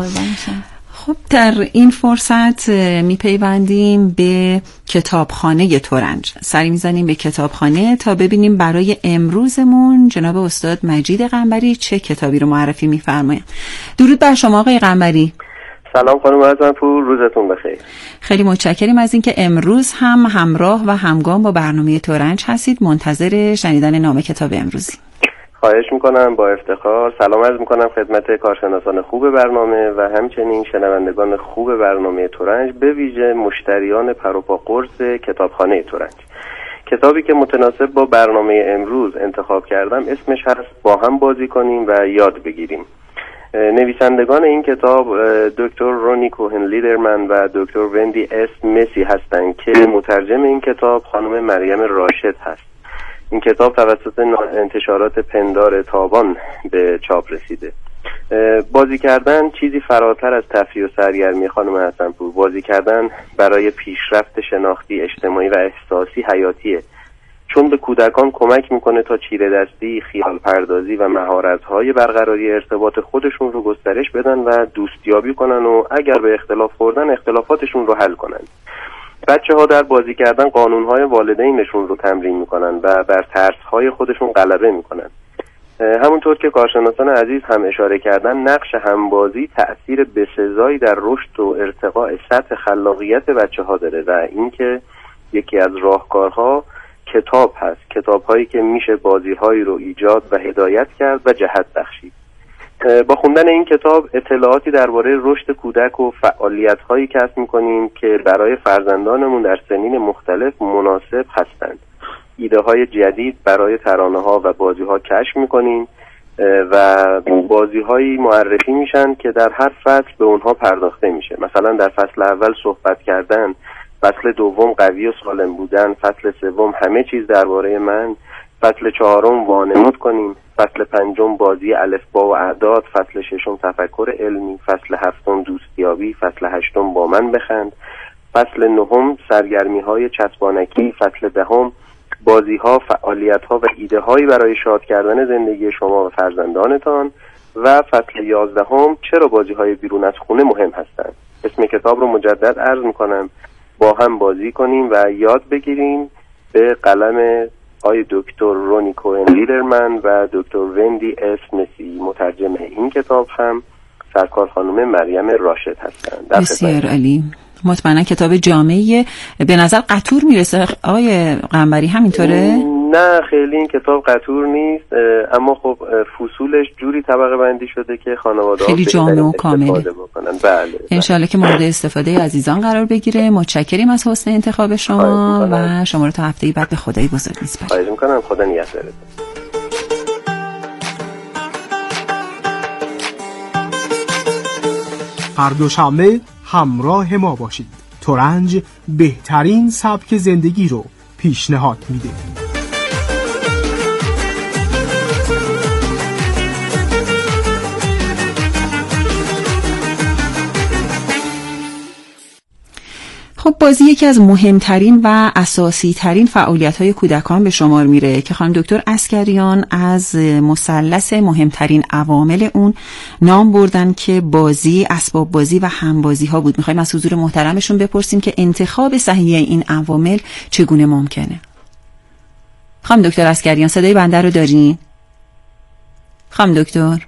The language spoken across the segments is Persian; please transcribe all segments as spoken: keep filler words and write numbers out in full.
خب در این فرصت میپیوندیم به کتابخانه ترنج، سری میزنیم به کتابخانه تا ببینیم برای امروزمون جناب استاد مجید قنبری چه کتابی رو معرفی میفرمایند. درود بر شما آقای قنبری. سلام خانم ازنپور، روزتون بخیر. خیلی متشکریم از اینکه امروز هم همراه و همگام با برنامه ترنج هستید. منتظر شنیدن نام کتاب امروزی. خواهش میکنم، با افتخار. سلام عرض میکنم خدمت کارشناسان خوب برنامه و همچنین شنوندگان خوب برنامه ترنج، به ویژه مشتریان پروپا قرص کتابخانه ترنج. کتابی که متناسب با برنامه امروز انتخاب کردم اسمش هست با هم بازی کنیم و یاد بگیریم. نویسندگان این کتاب دکتر رونی کوهن لیدرمن و دکتر وندی اس مسی هستند که مترجم این کتاب خانم مریم راشد هست. این کتاب توسط انتشارات پندار تابان به چاپ رسیده. بازی کردن چیزی فراتر از تفریح و سرگرمی خانم حسنپور. بازی کردن برای پیشرفت شناختی، اجتماعی و احساسی حیاتیه، چون به کودکان کمک میکنه تا چیره دستی، خیال پردازی و مهارت‌های برقراری ارتباط خودشون رو گسترش بدن و دوستیابی کنن و اگر به اختلاف خوردن اختلافاتشون رو حل کنن. بچه ها در بازی کردن قانونهای والدینشون رو تمرین میکنن و بر ترسهای خودشون غلبه میکنن. همونطور که کارشناسان عزیز هم اشاره کردن، نقش همبازی تأثیر بسزایی در رشد و ارتقاء سطح خلاقیت بچه ها داره و اینکه یکی از راهکارها کتاب هست، کتاب هایی که میشه بازی هایی رو ایجاد و هدایت کرد و جهت بخشید. با خوندن این کتاب اطلاعاتی درباره رشد کودک و فعالیت هایی کسب میکنیم که برای فرزندانمون در سنین مختلف مناسب هستند. ایده های جدید برای ترانه ها و بازی ها کشف میکنیم و بازی هایی معرفی میشن که در هر فصل به اونها پرداخته میشه. مثلا در فصل اول صحبت کردن، فصل دوم قوی و سالم بودن، فصل سوم همه چیز درباره من، فصل چهارم وانمود کنیم، فصل پنجم بازی الفبا و اعداد، فصل ششم تفکر علمی، فصل هفتم دوستیابی، فصل هشتم با من بخند، فصل نهم سرگرمی های چسبانکی، فصل دهم بازی ها، فعالیت ها و ایده هایی برای شاد کردن زندگی شما و فرزندانتان و فصل یازدهم چرا بازی های بیرون از خونه مهم هستند. اسم کتاب رو مجدد عرض میکنم، با هم بازی کنیم و یاد بگیریم، به قلم آقای دکتر رونی کوهن لیدرمن و دکتر وندی اس مسی. مترجم این کتاب هم سرکار خانم مریم راشد هستند. بسیار عالی. مطمئنا کتاب جامعیه. به نظر قطور میرسه آقای قنبری، همینطوره؟ نه خیلی این کتاب قطور نیست، اما خب فصولش جوری طبقه بندی شده که خانواده خیلی جامع و کامله. بله. انشالله که مورد استفاده عزیزان قرار بگیره. متشکریم از حسن انتخاب شما و شما رو تا هفته بعد به خدای بزرگ میسپارم. خواهش میکنم. خدا نگهدارتون. هر دوشنبه همراه ما باشید. ترنج بهترین سبک زندگی رو پیشنهاد میده. خب بازی یکی از مهمترین و اساسی ترین فعالیت های کودکان به شمار میره که خانم دکتر عسگریان از مثلث مهمترین عوامل اون نام بردن که بازی، اسباب بازی و همبازی ها بود. میخوایم از حضور محترمشون بپرسیم که انتخاب صحیح این عوامل چگونه ممکنه. خانم دکتر عسگریان صدای بنده رو دارین؟ خانم دکتر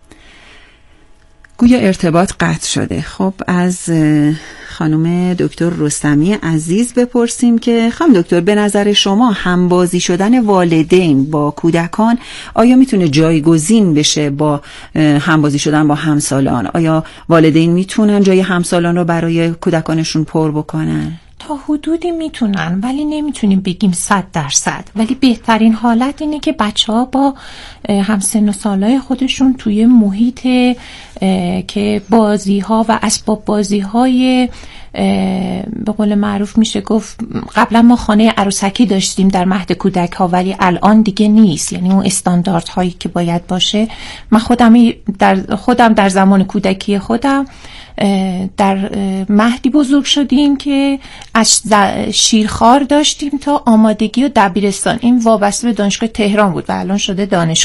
گویا ارتباط قطع شده. خب از خانم دکتر رستمی عزیز بپرسیم که خانم دکتر به نظر شما همبازی شدن والدین با کودکان آیا میتونه جایگزین بشه با همبازی شدن با همسالان؟ آیا والدین میتونن جای همسالان رو برای کودکانشون پر بکنن؟ تا حدودی میتونن، ولی نمیتونیم بگیم صد درصد. ولی بهترین حالت اینه که بچه ها با همسن و سالای خودشون توی محیط که بازی ها و اسباب بازی های به قول معروف میشه گفت، قبلا ما خانه عروسکی داشتیم در مهد کودک ها ولی الان دیگه نیست، یعنی اون استاندارد هایی که باید باشه. من خودم در خودم در زمان کودکی خودم در مهدی بزرگ شدیم که از شیرخوار داشتیم تا آمادگی و دبیرستان. این وابسته به دانشگاه تهران بود و الان شده دانشگاه.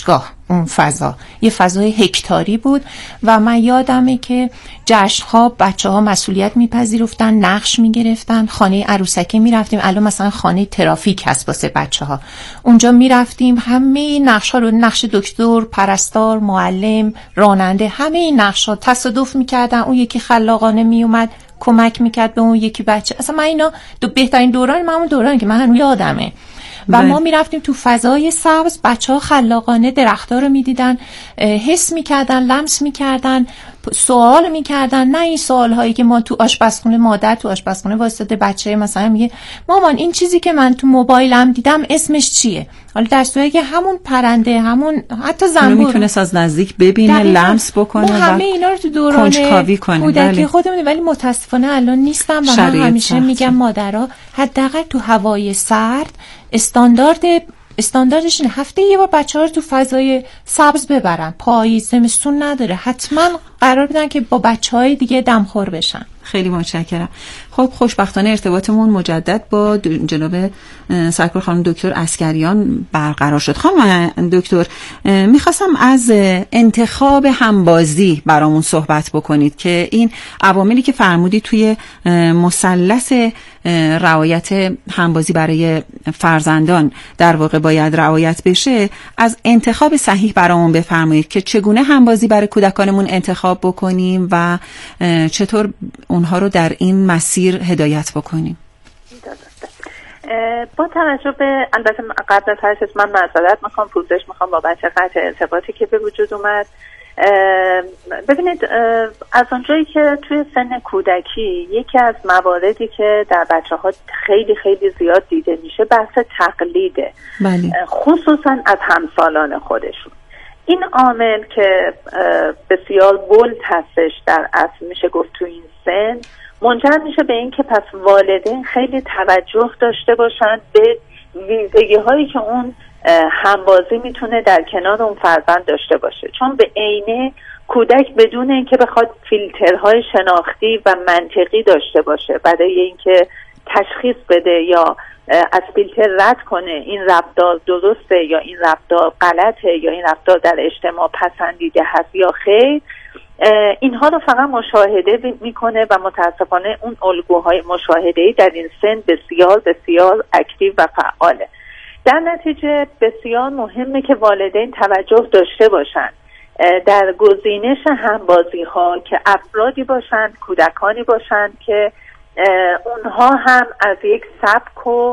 اون فضا یه فضای هکتاری بود و من یادمه که جشن‌ها بچه‌ها مسئولیت میپذیرفتن، نقش میگرفتن، خانه عروسکی میرفتیم، الان مثلا خانه ترافیک هست واسه بچه‌ها، اونجا میرفتیم همه نقش‌ها رو، نقش دکتر، پرستار، معلم، راننده، همه این نقش‌ها تصادف میکردن، اون یکی خلاقانه میومد کمک میکرد به اون یکی بچه. اصلا من اینا دو بهترین دوران من اون دورانی که من هنوز یادمه و ما میرفتیم تو فضای سبز، بچه‌ها خلاقانه درخت‌ها رو می‌دیدن، حس می‌کردن، لمس می‌کردن، سوال می‌کردن، نه این سوال‌هایی که ما تو آشپزخونه، مادر تو آشپزخونه واسطه بچه مثلا میگه مامان این چیزی که من تو موبایلم دیدم اسمش چیه؟ حالا در صورتی که همون پرنده، همون حتی زنبور میتونه از نزدیک ببینه، لمس بکنه و همه اینا رو تو دوران کودکی خودمون، ولی متاسفانه الان نیستم و من همیشه سخت. میگم مادرها حداقل تو هوای سرد استاندارد استانداردش اینه هفته یه بار بچه‌ها رو تو فضای سبز ببرن، پاییز زمستون نداره، حتما قرار بدن که با بچه‌های دیگه دمخور بشن. خیلی متشکرم. خب خوشبختانه ارتباطمون مجدد با جناب سرکار خانم دکتر عسکریان برقرار شد. خانم دکتر میخواستم از انتخاب همبازی برامون صحبت بکنید که این عواملی که فرمودید توی مثلث رعایت همبازی برای فرزندان در واقع باید رعایت بشه، از انتخاب صحیح برامون بفرمایید که چگونه همبازی برای کودکانمون انتخاب بکنیم و چطور اونها رو در این مسیر هدایت بکنیم. با توجه به البته قبل از هر چیز من معذرت میخوام، پوزش میخوام با بچه قطع ارتباطی که به وجود اومد. ببینید از اونجایی که توی سن کودکی یکی از مواردی که در بچه ها خیلی خیلی زیاد دیده میشه بحث تقلیده، بله. خصوصا از همسالان خودشون. این عامل که بسیار بولد هستش در اصل میشه گفت تو این سن، منجر میشه به این که پس والدین خیلی توجه داشته باشن به ویژگی هایی که اون همبازی میتونه در کنار اون فرزند داشته باشه، چون به عینه کودک بدون اینکه بخواد فیلترهای شناختی و منطقی داشته باشه برای اینکه تشخیص بده یا از فیلتر رد کنه این رفتار درسته یا این رفتار غلطه یا این رفتار در اجتماع پسندیده هست یا خیر، اینها رو فقط مشاهده میکنه و متاسفانه اون الگوهای مشاهده‌ای در این سن بسیار بسیار اکتیو و فعاله. در نتیجه بسیار مهمه که والدین توجه داشته باشن در گزینش همبازی ها که افرادی باشند، کودکانی باشند که اونها هم از یک سبک و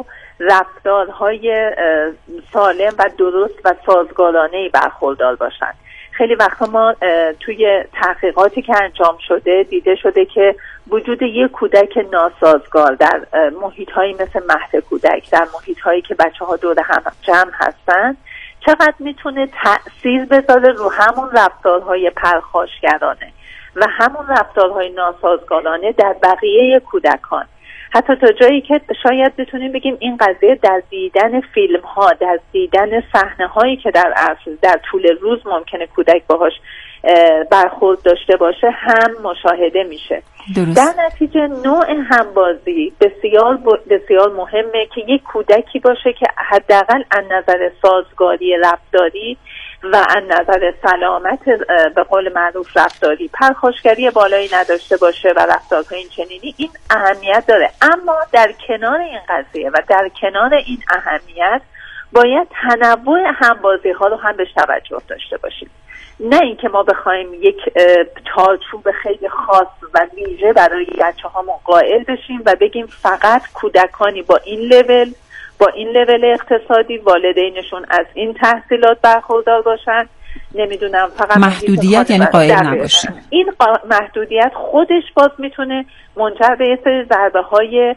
رفتارهای سالم و درست و سازگارانه‌ای برخوردار باشند. خیلی وقتا ما توی تحقیقاتی که انجام شده دیده شده که وجود یک کودک ناسازگار در محیط‌هایی مثل مهد کودک، در محیط‌هایی که بچه‌ها دور هم جمع هستن، چقدر میتونه تأثیر بذاره رو همون رفتارهای پرخاشگرانه و همون رفتارهای ناسازگارانه در بقیه کودکان. حتی تا جایی که شاید بتونیم بگیم این قضیه در دیدن فیلم ها، در دیدن صحنه هایی که در اصل در طول روز ممکنه کودک باهاش برخورد داشته باشه هم مشاهده میشه. درست. در نتیجه نوع همبازی بسیار بسیار مهمه که یک کودکی باشه که حداقل از نظر سازگاری رفتاری و از نظر سلامت به قول معروف رفتاری پرخاشگری بالایی نداشته باشه و رفتارهای این چنینی، این اهمیت داره. اما در کنار این قضیه و در کنار این اهمیت باید تنوع همبازی ها رو هم بهش توجه داشته باشیم، نه اینکه ما بخوایم یک چارچوب خیلی خاص و ویژه برای بچه‌هامون قائل بشیم و بگیم فقط کودکانی با این لول با این لول اقتصادی والدینشون از این تحصیلات برخوردار باشن، نمیدونم فقط محدودیت یعنی قائل نباشن. این محدودیت خودش باز میتونه منجر به یه سری ضربه های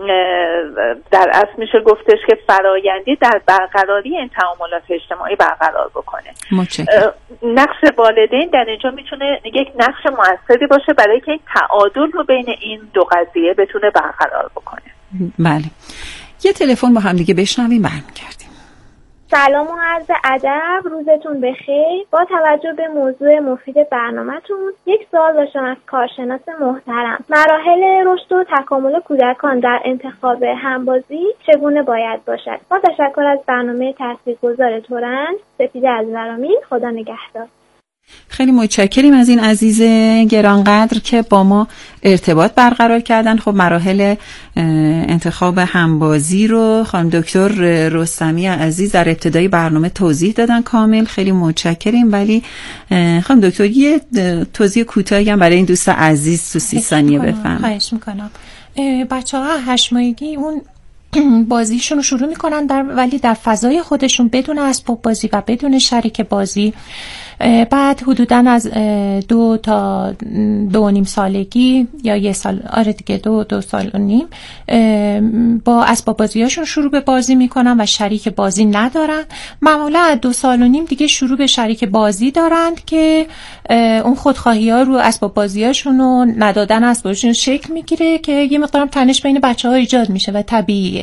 در اصل میشه گفتش که فرایندی در برقراری این تعاملات اجتماعی برقرار بکنه. متشکرم. نقش والدین در اینجا میتونه یک نقش موثری باشه برای که این تعادل رو بین این دو قضیه بتونه برقرار بکنه. بله. یه تلفن با هم دیگه بشنویم برمیگردیم. سلام و عرض ادب، روزتون بخیر. با توجه به موضوع مفید برنامه‌تون یک سوال داشتم از کارشناس محترم. مراحل رشد و تکامل کودکان در انتخاب همبازی چگونه باید باشد؟ با تشکر از برنامه تاثیرگذار ترنج. سپیده از ورامین، خدا نگهدار. خیلی متشکریم از این عزیز گرانقدر که با ما ارتباط برقرار کردن. خب مراحل انتخاب همبازی رو خانم دکتر رستمی عزیز در ابتدای برنامه توضیح دادن کامل. خیلی متشکریم. ولی خانم دکتر یه توضیح کوتاهی هم برای این دوست عزیز تو سی ثانیه بفرمایید. خواهش میکنم. بچه‌ها هشت ماهگی اون بازیشون رو شروع میکنن در ولی در فضای خودشون بدون اسباب بازی و بدون شریک بازی. بعد حدوداً از دو تا دو و نیم سالگی یا یه سال آره دیگه دو دو سال و نیم با اسباب بازیاشون شروع به بازی میکنن و شریک بازی ندارن. معمولا از دو سال و نیم دیگه شروع به شریک بازی دارند که اون خودخواهی ها رو اسباب بازیاشون و ندادن اسبابشون شکل میگیره که یه مقدارم تنش بین بچه ها ایجاد میشه و طبیعیه.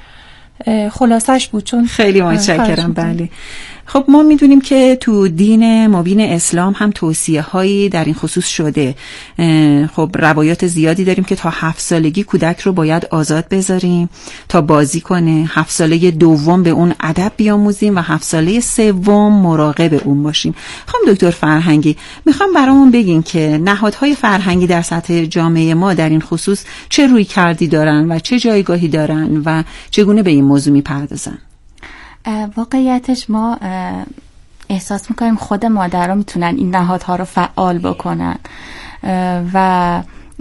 خلاصش بود. چون خیلی متشکرم. بله خب ما میدونیم که تو دین مبین اسلام هم توصیه هایی در این خصوص شده. خب روایات زیادی داریم که تا هفت سالگی کودک رو باید آزاد بذاریم تا بازی کنه، هفت ساله دوم به اون ادب بیاموزیم و هفت ساله سوم مراقب اون باشیم. خب دکتر فرهنگی میخوام برامون بگین که نهادهای فرهنگی در سطح جامعه ما در این خصوص چه روی کردی دارن و چه جایگاهی دارن و چگونه به این موضوع میپردازن؟ واقعیتش ما احساس میکنیم خود مادرها میتونن این نهادها رو فعال بکنن و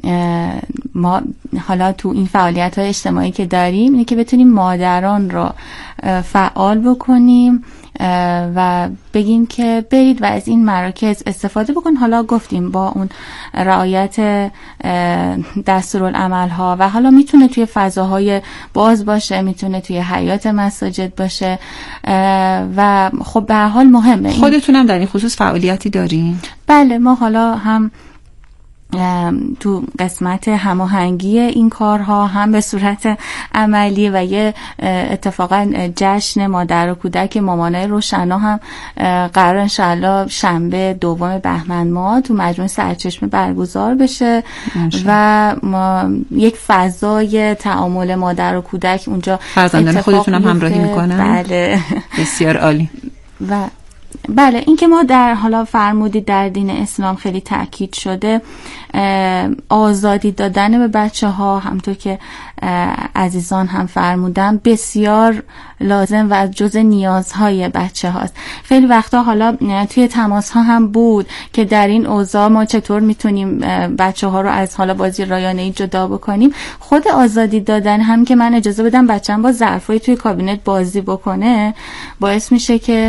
ما حالا تو این فعالیت های اجتماعی که داریم اینه که بتونیم مادران رو فعال بکنیم و بگیم که برید و از این مراکز استفاده بکن. حالا گفتیم با اون رعایت دستورالعمل ها و حالا میتونه توی فضاهای باز باشه، میتونه توی حیات مساجد باشه و خب به هر حال مهمه. خودتونم در این خصوص فعالیتی دارین؟ بله ما حالا هم تو قسمت هماهنگی این کارها هم به صورت عملی و یه اتفاقا جشن مادر و کودک مامانای روشنا هم قرار انشالله شنبه دوم بهمن ماه تو مجموعه سرچشمه برگزار بشه و ما یک فضای تعامل مادر و کودک اونجا فرزندان خودتون هم همراهی میکنن؟ بله بسیار عالی. و بله این که ما در حالا فرمودید در دین اسلام خیلی تاکید شده آزادی دادن به بچه ها، همطور که عزیزان هم فرمودن بسیار لازم و از جز نیازهای بچه هاست. خیلی وقتا حالا توی تماس ها هم بود که در این اوضاع ما چطور میتونیم بچه ها رو از حالا بازی رایانه‌ای جدا بکنیم. خود آزادی دادن هم که من اجازه بدم بچه‌م با ظرفای توی کابینت بازی بکنه باعث میشه که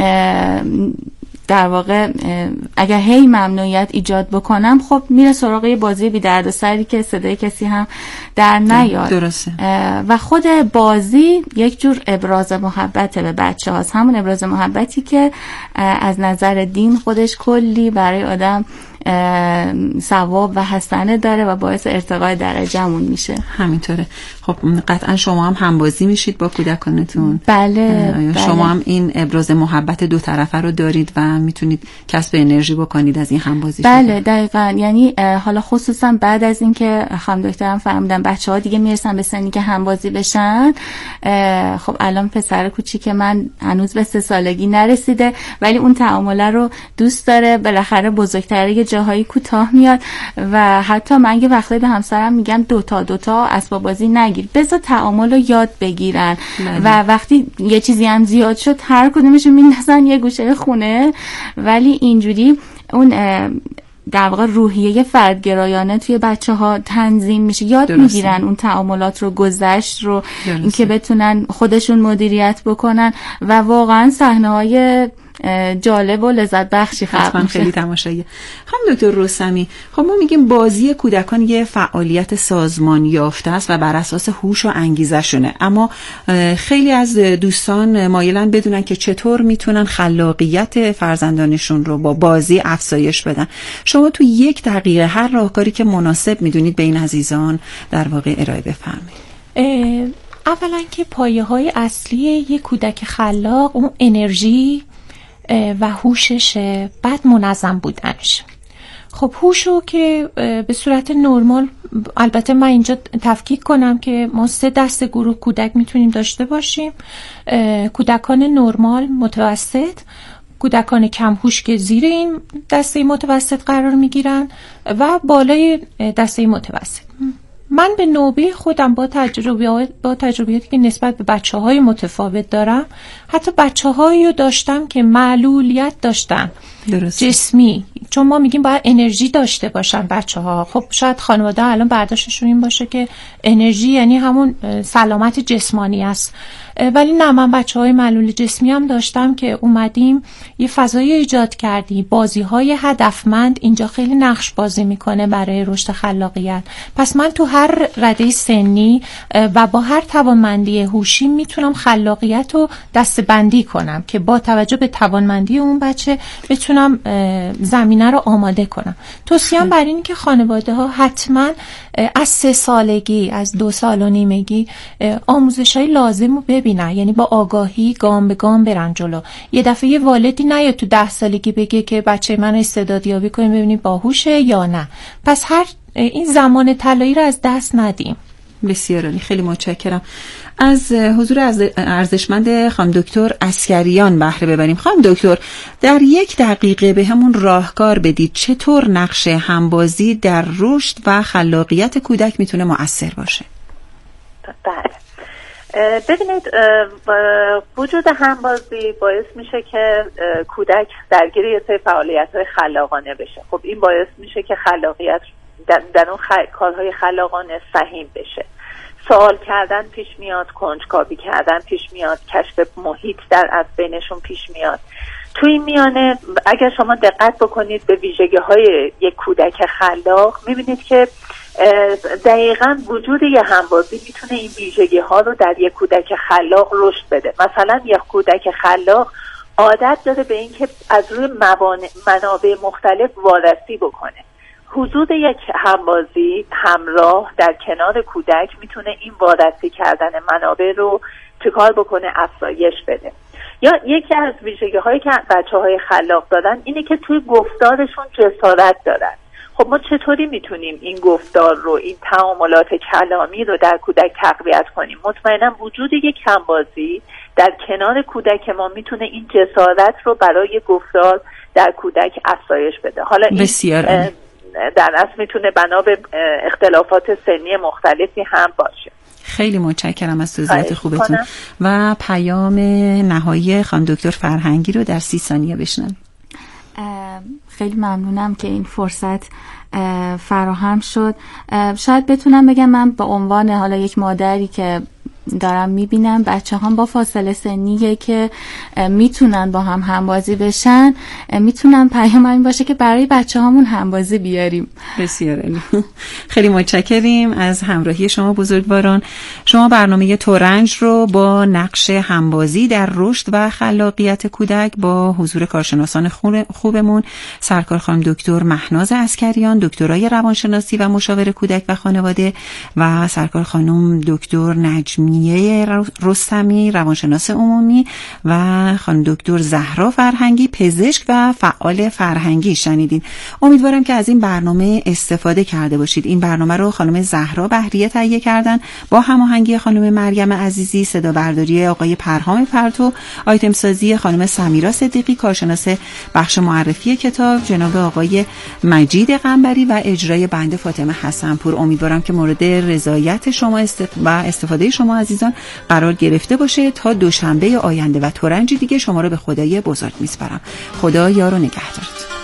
در واقع اگر هی ممنوعیت ایجاد بکنم خب میره سراغ یه بازی بی درد سری که صدای کسی هم در نیاد. درسته. و خود بازی یک جور ابراز محبت به بچه هاست، همون ابراز محبتی که از نظر دین خودش کلی برای آدم ثواب و حسنه داره و باعث ارتقای درجه‌مون میشه. همینطوره. خب قطعا شما هم همبازی میشید با کودکانتون؟ بله, بله. شما هم این ابراز محبت دو طرفه رو دارید و میتونید کسب انرژی بکنید از این همبازی؟ بله دقیقاً. یعنی حالا خصوصا بعد از اینکه خانم دکترم فرمودن بچه‌ها دیگه میرسن به سنی که همبازی بشن، خب الان پسر کوچیک من هنوز به سه سالگی نرسیده ولی اون تعامله رو دوست داره، بالاخره بزرگتره جاهایی کوتاه میاد و حتی من یه وقتی به همسرم میگم دوتا دوتا اسباب بازی نگیر، بذار تعامل رو یاد بگیرن بله. و وقتی یه چیزی هم زیاد شد هر کدومشو میندازن یه گوشه خونه، ولی اینجوری اون در واقع روحیه فردگرایانه توی بچه ها تنظیم میشه، یاد درسته. میگیرن اون تعاملات رو، گذشت رو، اینکه بتونن خودشون مدیریت بکنن و واقعا صحنه‌های جالب و لذت بخشی خلق میشه. خیلی تماشایی. خانم دکتر رستمی، خب ما میگیم بازی کودکان یه فعالیت سازمان یافته است و بر اساس هوش و انگیزه شونه، اما خیلی از دوستان مایلن بدونن که چطور میتونن خلاقیت فرزندانشون رو با بازی افزایش بدن. شما تو یک دقیقه هر راهکاری که مناسب میدونید به این عزیزان در واقع ارائه بفرمایید. اولا که پایه های اصلی یک کودک خلاق اون انرژی و هوششه، بعد منظم بودنش. خب هوشو که به صورت نرمال، البته من اینجا تفکیک کنم که ما سه دسته گروه کودک میتونیم داشته باشیم: کودکان نرمال، متوسط، کودکان کم هوش که زیر این دسته متوسط قرار میگیرن و بالای دسته متوسط. من به نوبه خودم با تجربیات با تجربیاتی که نسبت به بچه‌های متفاوت دارم، حتی بچه‌هایی رو داشتم که معلولیت داشتن درست. جسمی، چون ما میگیم باید انرژی داشته باشن بچه‌ها. خب شاید خانواده الان برداشتشون این باشه که انرژی یعنی همون سلامت جسمانی است، ولی نه، من بچه‌های معلول جسمی هم داشتم که اومدیم یه فضای ایجاد کردیم. بازی‌های هدفمند اینجا خیلی نقش بازی میکنه برای رشد خلاقیت. پس من تو هر رده سنی و با هر توانمندی هوشی میتونم خلاقیت رو دسته‌بندی کنم که با توجه به توانمندی اون بچه بتونم زمینه رو آماده کنم. توصیه‌ام بر اینه که خانواده ها حتما از سه سالگی، از دو سال و نیمگی آموزش‌های لازم رو ببینن، یعنی با آگاهی گام به گام برن جلو. یه دفعه یه والدی نیاد تو ده سالگی بگه که بچه من استعدادیابی کنیم ببینیم باهوشه یا نه. پس هر این زمان طلایی رو از دست ندیم. بسیار عالی، خیلی متشکرم. از حضور ارزشمند خانم دکتر عسکریان بهره ببریم. خانم دکتر، در یک دقیقه به همون راهکار بدید چطور نقش همبازی در رشد و خلاقیت کودک میتونه مؤثر باشه؟ بله، ببینید وجود همبازی باعث میشه که کودک درگیر یه سری فعالیت‌های خلاقانه بشه. خب این باعث میشه که خلاقیت در, در اون خ... کارهای خلاقانه فهیم بشه. سوال کردن پیش میاد، کنجکاوی کردن پیش میاد، کشف محیط در از بینشون پیش میاد. تو این میانه اگر شما دقت بکنید به ویژگی های یک کودک خلاق، میبینید که دقیقاً وجود یه همبازی میتونه این ویژگی ها رو در یک کودک خلاق رشد بده. مثلا یک کودک خلاق عادت داره به این که از روی منابع مختلف وارسی بکنه. حضور یک همبازی همراه در کنار کودک میتونه این وارسی کردن منابع رو چیکار بکنه؟ افزایش بده. یا یکی از ویژگی هایی که بچه های خلاق دارن اینه که توی گفتارشون جسارت دارن. خب ما چطوری میتونیم این گفتار رو، این تعاملات کلامی رو در کودک تقویت کنیم؟ مطمئنم وجود یک همبازی در کنار کودک ما میتونه این جسارت رو برای گفتار در کودک افزایش بده. حالا بسیار این در اصل میتونه بنا به اختلافات سنی مختلفی هم باشه. خیلی متشکرم از توضیحات خوبتون و پیام نهایی خانم دکتر فرهنگی رو در سی ثانیه بشنویم. خیلی ممنونم که این فرصت فراهم شد. شاید بتونم بگم من به عنوان حالا یک مادری که دارم میبینم بچه هم با فاصله سنیه که میتونن با هم همبازی بشن، میتونن پیام این باشه که برای بچه همون همبازی بیاریم. بسیار عالی، خیلی متشکریم از همراهی شما بزرگواران. شما برنامه ترنج رو با نقش همبازی در رشد و خلاقیت کودک با حضور کارشناسان خوبمون سرکار خانم دکتر مهناز عسکریان، دکترای روانشناسی و مشاور کودک و خانواده، و سرکار خانم دکتر نجمی رستمی روانشناس عمومی، و خانم دکتر زهرا فرهنگی پزشک و فعال فرهنگی شنیدین. امیدوارم که از این برنامه استفاده کرده باشید. این برنامه رو خانم زهرا بهریه تهیه کردن با هماهنگی خانم مریم عزیزی، صدا برداری آقای پرهام پرتو، آیتم سازی خانم سمیرا صدیقی، کارشناس بخش معرفی کتاب جناب آقای مجید قنبری و اجرای بنده فاطمه حسنپور. امیدوارم که مورد رضایت شما است و استفاده شما عزیزان قرار گرفته باشه. تا دوشنبه آینده و ترنج دیگه شما رو به خدای بزرگ میسپارم. خدا یار و نگهدارت.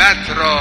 مقاومت را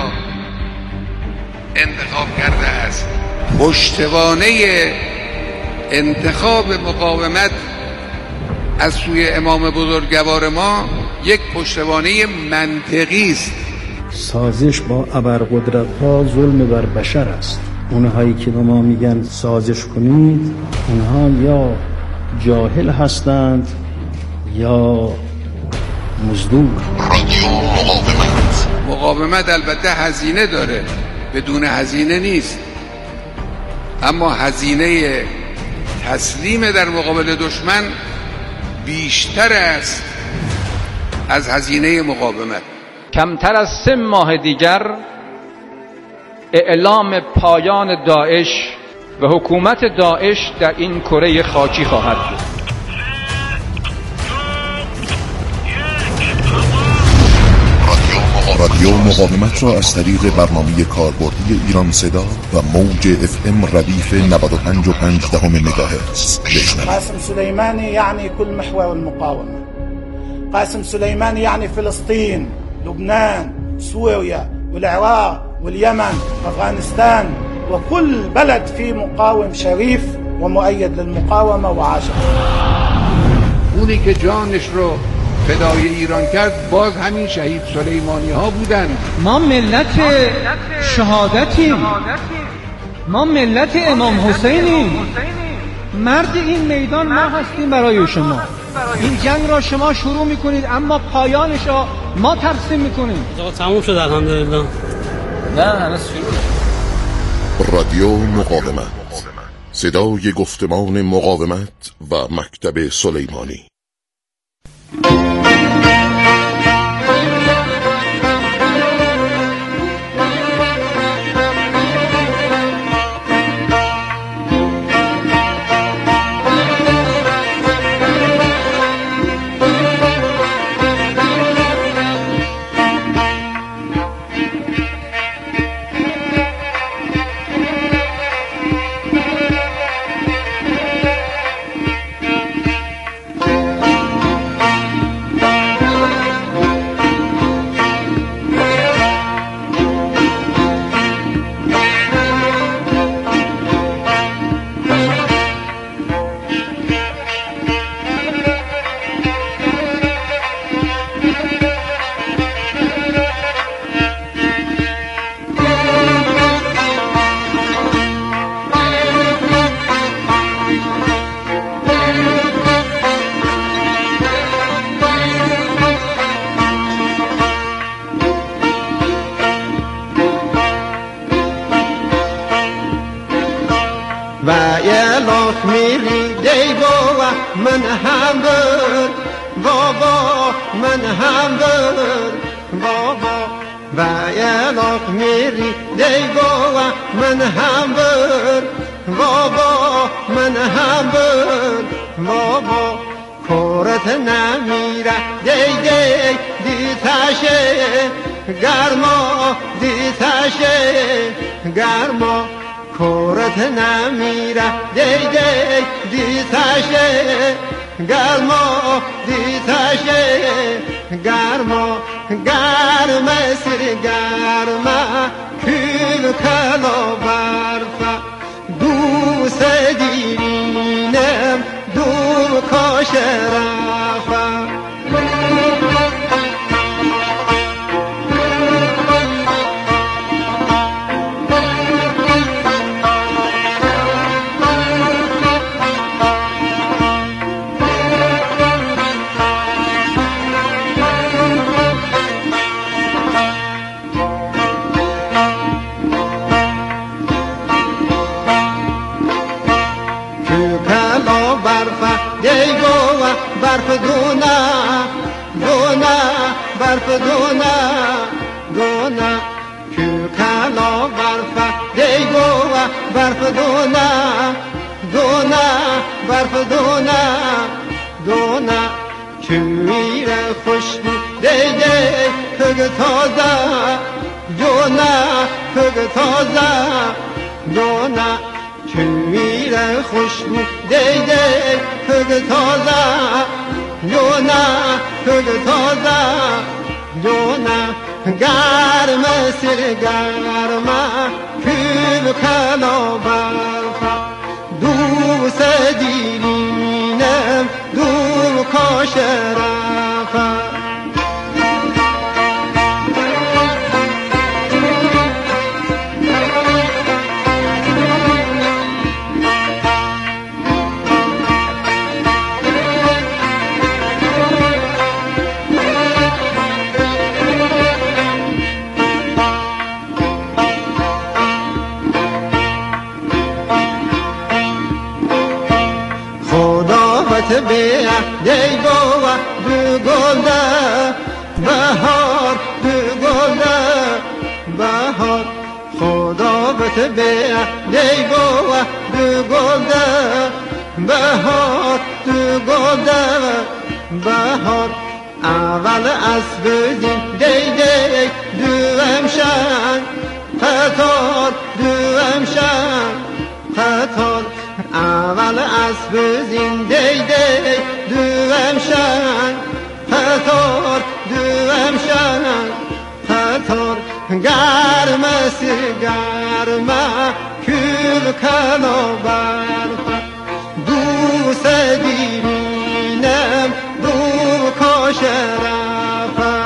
انتخاب کرده است. پشتوانه انتخاب مقاومت از سوی امام بزرگوار ما یک پشتوانه منطقی است. سازش با ابرقدرت‌ها ظلم بر بشر است. اونهایی که به ما میگن سازش کنید، اونها یا جاهل هستند یا مزدور. رادیو مقاومت. مقاومت البته هزینه داره، بدون هزینه نیست، اما هزینه تسلیم در مقابل دشمن بیشتر است از هزینه مقاومت. کمتر از سه ماه دیگر اعلام پایان داعش و حکومت داعش در این کره خاکی خواهد بود. رادیو مقاومت را از طریق برنامه کاربردی ایران صدا و موج اف ام ردیف نود و پنج و پنج دهم مگاهرتز بشنوید. قاسم سلیمانی یعنی کل محور المقاومه. قاسم سلیمانی یعنی فلسطین، لبنان، سوريا والعراق واليمن وأفغانستان وكل بلد فيه مقاوم شريف ومؤيد للمقاومة وعاشق. اونی که جانش رو فدای ایران کرد باز همین شهید سلیمانی ها بودن. ما ملت شهادتیم، ما ملت امام حسینیم. مرد این میدان ما هستیم برای شما. این جنگ را شما شروع میکنید اما پایانش را ما ترسیم میکنیم. تموم شد الحمدلله. نه هنوز شروع. رادیو مقاومت، صدای گفتمان مقاومت و مکتب سلیمانی. من هم بر بابا من هم بر بابا و یلاق میری دی بابا من هم بر بابا من هم بر بابا کورت نمیره دی دی دی تاشه گرما دی تاشه گرما کورت نمیره دی دی دی تاشه گرما دی تاشه گرما گرما سر گرما کل کلا برفا دوست دیرینم دور کاش رفا برف دونا دونا برف دونا دونا که کلا برف دیگو برف دونا دونا برف دونا دونا که میره خوشبو دیگه تگ تازه دونا تگ تازه دونا که میره خوشبو دیگه تگ تازه دونا تگ تازه دونا گرم سر گرم کل کلا برفا دوست دیرینم دو کاش رفا به دی گوه دو گلده بهار دو گلده بهار خدا بت به دی گوه دو گلده بهار دو گلده بهار اول از بزین دی دی دو امشن قطار دو امشن قطار اول اسب زنده دو امشن قطار دو امشن قطار گرم سر گرم کل کلا برفا دوست دیرینم دو کاش رفا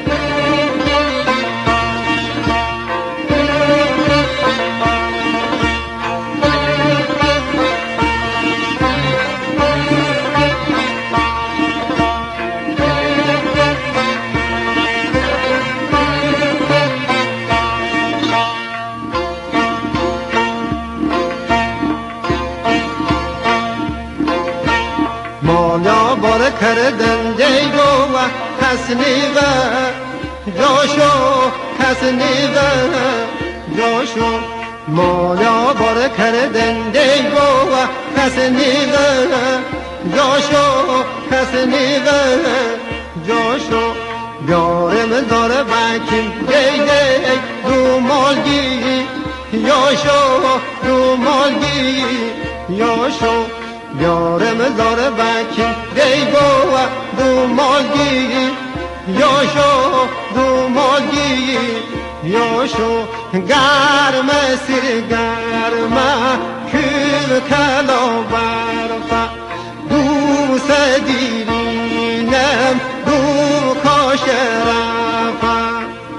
کردن دیگو و کس نیوه جاشو کس نیوه جاشو مالا بار کردن دیگو و کس نیوه جاشو کس نیوه جاشو بیارم داره بکیم دی دی دو مالگی یاشو دو مالگی یاشو بیارم داره بکی دیگو دو مالگی یاشو دو مالگی یاشو گرم سر گرم کل کلا برفا دوست دیرینم دو کاش رفا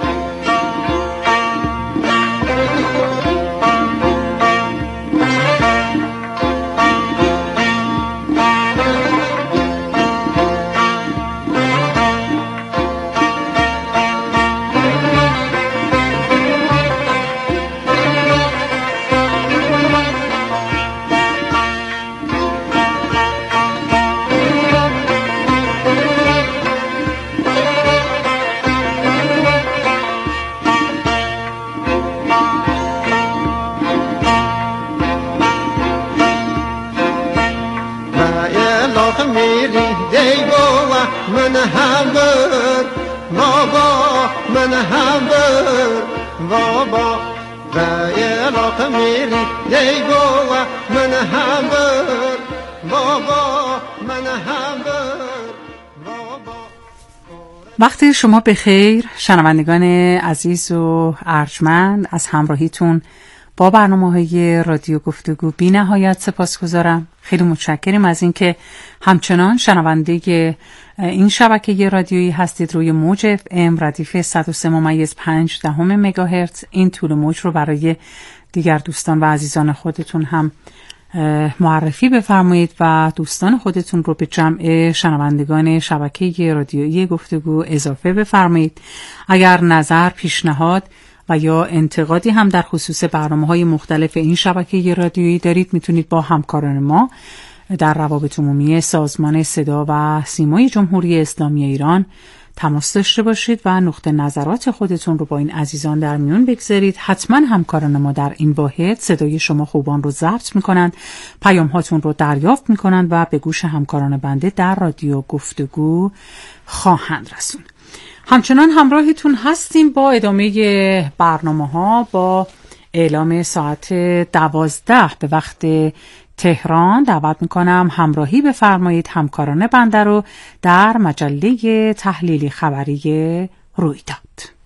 من همبر بابا من همبر بابا و عراق میری دیگو من همبر بابا من همبر بابا. وقتی شما به خیر شنوندگان عزیز و ارجمند، از همراهیتون با برنامه‌های رادیو گفتگو بی نهایت سپاسگزارم. خیلی متشکریم از اینکه همچنان شنونده این شبکه رادیویی هستید. روی موج اف ام ردیف صد و سه ممیز پنج دهم مگاهرتز این طول موج رو برای دیگر دوستان و عزیزان خودتون هم معرفی بفرمایید و دوستان خودتون رو به جمع شنوندگان شبکه رادیویی گفتگو اضافه بفرمایید. اگر نظر، پیشنهاد و یا انتقادی هم در خصوص برنامه‌های مختلف این شبکه رادیویی دارید، میتونید با همکاران ما در روابط عمومی سازمان صدا و سیمای جمهوری اسلامی ایران تماس داشته باشید و نقطه نظرات خودتون رو با این عزیزان در میون بگذارید. حتما همکاران ما در این واحد صدای شما خوبان رو ضبط میکنند، پیام هاتون رو دریافت میکنند و به گوش همکاران بنده در رادیو گفتگو خواهند رسوند. همچنان همراهتون هستیم با ادامه برنامه ها. با اعلام ساعت دوازده به وقت تهران دعوت میکنم همراهی بفرمایید همکاران بنده رو در مجله تحلیلی خبری رویداد.